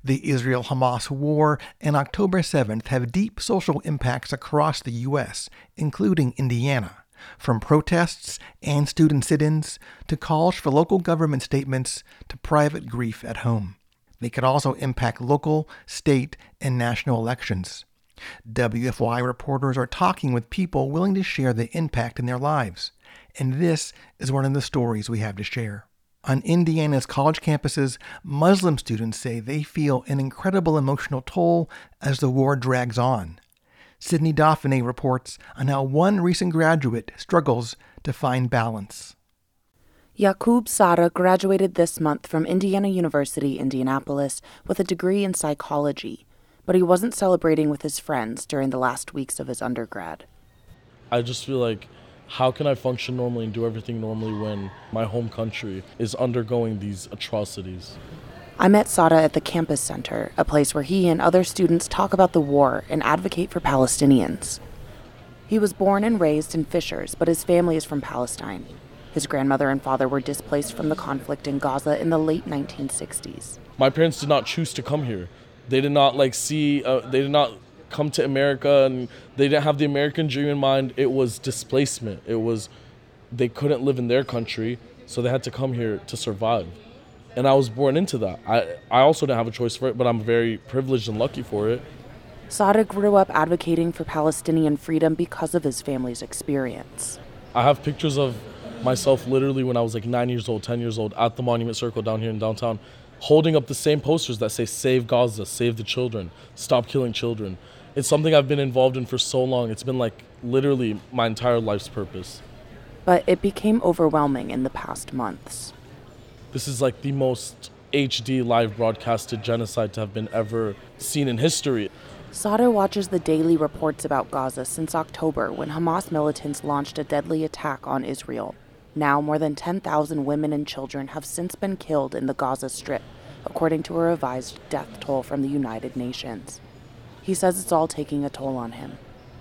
The Israel-Hamas war and October 7th have deep social impacts across the U.S., including Indiana, from protests and student sit-ins to calls for local government statements to private grief at home. They could also impact local, state, and national elections. WFYI reporters are talking with people willing to share the impact in their lives, and this is one of the stories we have to share. On Indiana's college campuses, Muslim students say they feel an incredible emotional toll as the war drags on. Sydney Dauphiné reports on how one recent graduate struggles to find balance. Yaqub Sada graduated this month from Indiana University, Indianapolis, with a degree in psychology, but he wasn't celebrating with his friends during the last weeks of his undergrad. I just feel like, how can I function normally and do everything normally when my home country is undergoing these atrocities? I met Sada at the Campus Center, a place where he and other students talk about the war and advocate for Palestinians. He was born and raised in Fishers, but his family is from Palestine. His grandmother and father were displaced from the conflict in Gaza in the late 1960s. My parents did not choose to come here. They did not they did not come to America, and they didn't have the American dream in mind. It was displacement. They couldn't live in their country, so they had to come here to survive. And I was born into that. I also didn't have a choice for it, but I'm very privileged and lucky for it. Sada grew up advocating for Palestinian freedom because of his family's experience. I have pictures of myself literally when I was like 9 years old, 10 years old, at the Monument Circle down here in downtown, holding up the same posters that say, "Save Gaza, save the children, stop killing children." It's something I've been involved in for so long. It's been like literally my entire life's purpose. But it became overwhelming in the past months. This is like the most HD live broadcasted genocide to have been ever seen in history. Sada watches the daily reports about Gaza since October, when Hamas militants launched a deadly attack on Israel. Now, more than 10,000 women and children have since been killed in the Gaza Strip, according to a revised death toll from the United Nations. He says it's all taking a toll on him.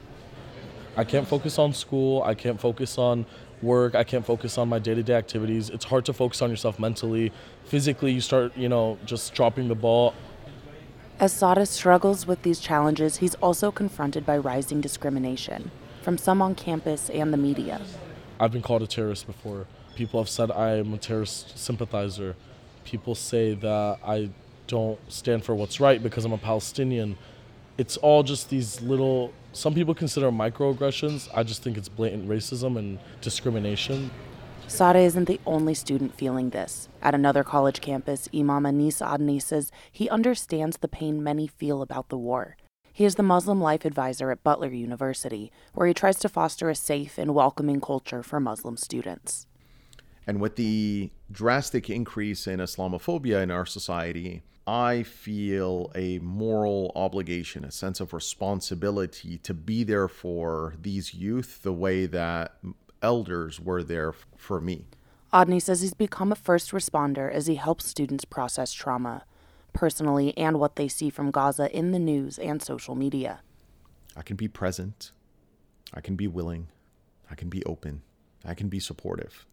I can't focus on school. I can't focus on work. I can't focus on my day-to-day activities. It's hard to focus on yourself mentally. Physically, you start, just dropping the ball. As Sada struggles with these challenges, he's also confronted by rising discrimination from some on campus and the media. I've been called a terrorist before. People have said I am a terrorist sympathizer. People say that I don't stand for what's right because I'm a Palestinian. It's all just these little, some people consider microaggressions. I just think it's blatant racism and discrimination. Sada isn't the only student feeling this. At another college campus, Imam Anis Adni says he understands the pain many feel about the war. He is the Muslim life advisor at Butler University, where he tries to foster a safe and welcoming culture for Muslim students. And with the drastic increase in Islamophobia in our society, I feel a moral obligation, a sense of responsibility to be there for these youth the way that elders were there for me. Adni says he's become a first responder as he helps students process trauma, personally and what they see from Gaza in the news and social media. I can be present. I can be willing. I can be open. I can be supportive.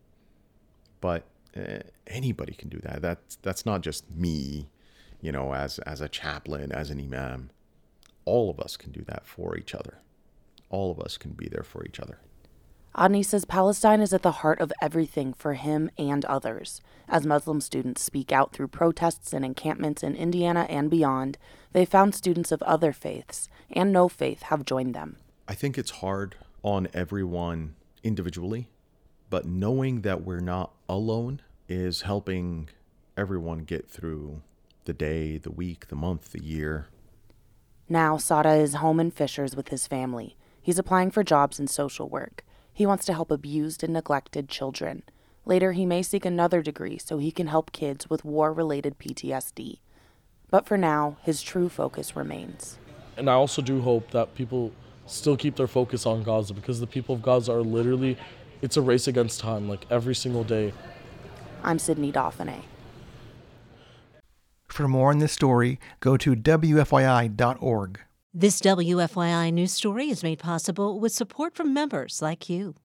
But anybody can do that. That's not just me, as a chaplain, as an imam. All of us can do that for each other. All of us can be there for each other. Adni says Palestine is at the heart of everything for him and others. As Muslim students speak out through protests and encampments in Indiana and beyond, they found students of other faiths and no faith have joined them. I think it's hard on everyone individually, but knowing that we're not alone is helping everyone get through the day, the week, the month, the year. Now, Sada is home in Fishers with his family. He's applying for jobs in social work. He wants to help abused and neglected children. Later, he may seek another degree so he can help kids with war-related PTSD. But for now, his true focus remains. And I also do hope that people still keep their focus on Gaza, because the people of Gaza are literally, it's a race against time, like every single day. I'm Sydney Dauphiné. For more on this story, go to WFYI.org. This WFYI news story is made possible with support from members like you.